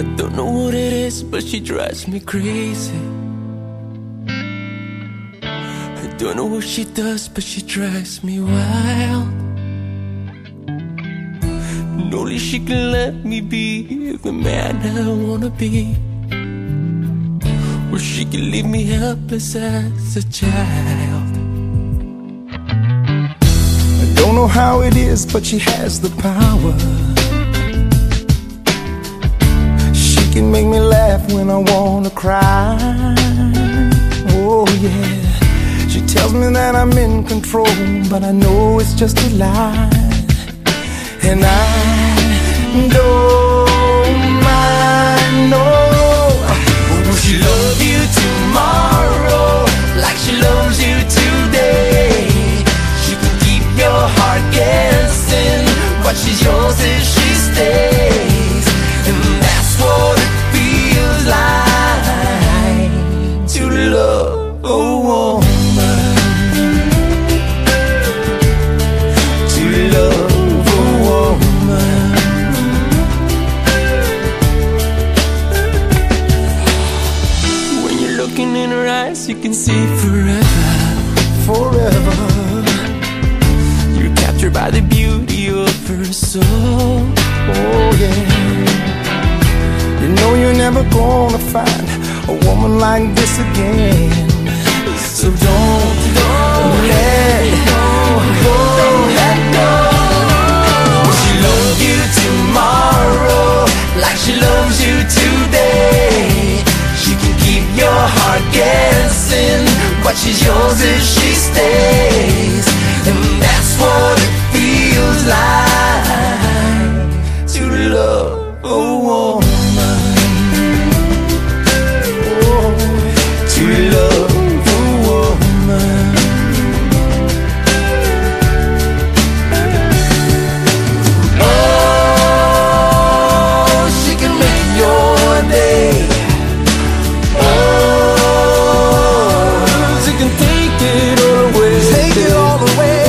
I don't know what it is, but she drives me crazy. I don't know what she does, but she drives me wild. And only she can let me be the man I wanna be, or she can leave me helpless as a child. I don't know how it is, but she has the power. She can make me laugh when I wanna cry. Oh yeah. She tells me that I'm in control, but I know it's just a lie. And I don't mind, no. Will she love you tomorrow like she loves you today? She can keep your heart guessing, but she's yours if she stays. And that's what it feels like to love a woman, to love a woman. When you're looking in her eyes, you can see forever. Forever. You're captured by the beauty of her soul. Oh yeah. You know you're never gonna find a woman like this again. So don't let go. Don't let go. Will she love you tomorrow like she loves you today? She can keep your heart guessing, but she's yours if she stays. And that's what it feels like to love a woman, oh, to love a woman. Oh, she can make your day. Oh, she can take it all away. Take it all away.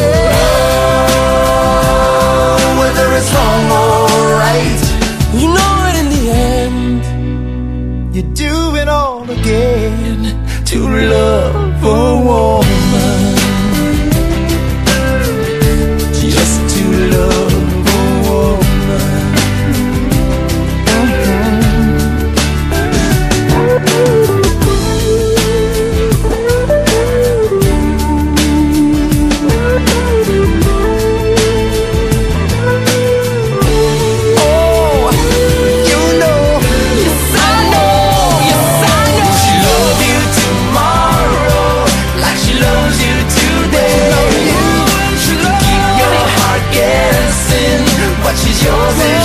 Oh, whether it's wrong or right, You know it in the end. you do it all again to love a woman, just to love a woman. Oh, you know, yes I know, yes I know. Will she love you tomorrow like she loves you today? She can keep your heart guessing, but she's yours.